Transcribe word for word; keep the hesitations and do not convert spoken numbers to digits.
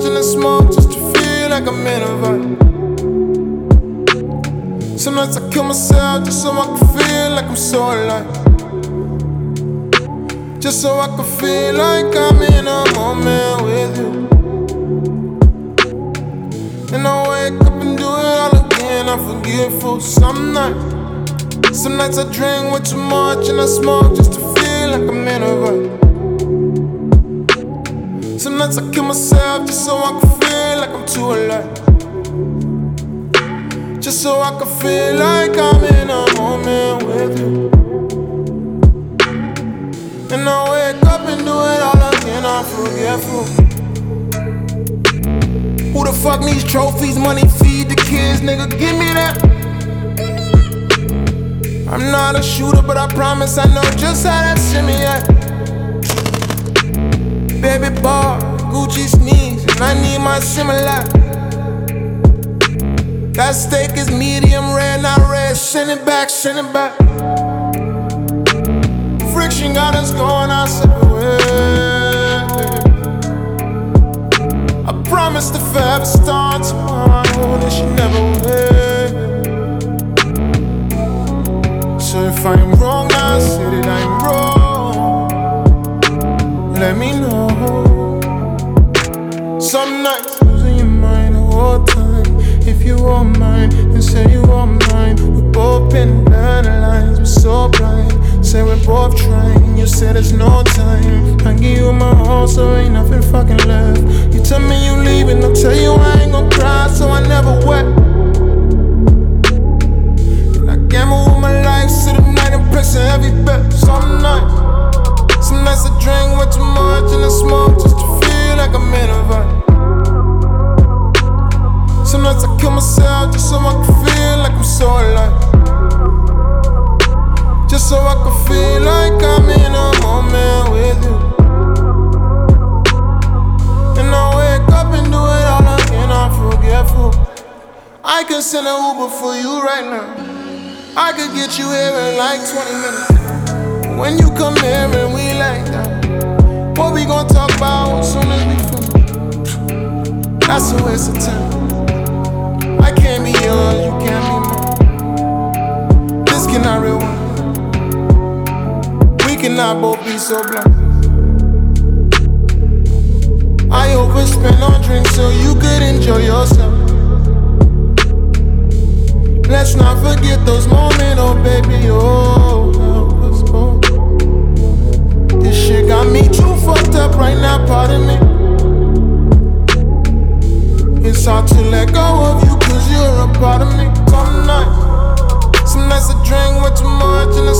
and I smoke just to feel like I'm in a vibe. Sometimes I kill myself just so I can feel like I'm so alive. Just so I can feel like I'm in a moment with you. And I wake up and do it all again, I'm forgetful some nights. Some nights I drink way too much and I smoke just to feel like I'm in a vibe. Some nights I kill myself just so I can feel like I'm too alive. Just so I can feel like I'm in a moment with you. And I wake up and do it all again, I'm forgetful. Who the fuck needs trophies, money, feed the kids, nigga, give me that. I'm not a shooter, but I promise I know just how that shimmy at. Baby bar, Gucci sneaks, and I need my similar. That steak is medium rare, not red. Send it back, send it back. Friction got us going our separate ways. I promise to forever start tomorrow, that she never will. So if I'm wrong, I say that I'm wrong. Let me know. Some nights losing your mind the whole time. If you are mine, then say you are mine. We both been down the lines, we're so blind. Say we're both trying, you say there's no time. I give you my all, so ain't nothing fucking left. You tell me you leaving, I'll tell you I ain't gon' cry, so I never wept. And I gamble with my life, sit at night and press every bet. Some nights, some nights I drink way too much and I smoke just to feel like I'm in a vibe. Some nights I kill myself just so I can feel like I'm so alive. Just so I can feel like I'm in a moment with you. And I wake up and do it all again, I'm forgetful. I can send an Uber for you right now. I could get you here in like twenty minutes. When you come here and we like that, what we gon' talk about as soon as we finish? That's a waste of time. I can't be yours, you can't be mine. This cannot rewind. We cannot both be so blind. I overspent on drinks so you could enjoy yourself. Let's not forget those moments, oh baby, oh, help us both. This shit got me too fucked up right now, pardon me. It's hard to let go of you, cause you're a part of me. Some nights, some nights I drink way too much and I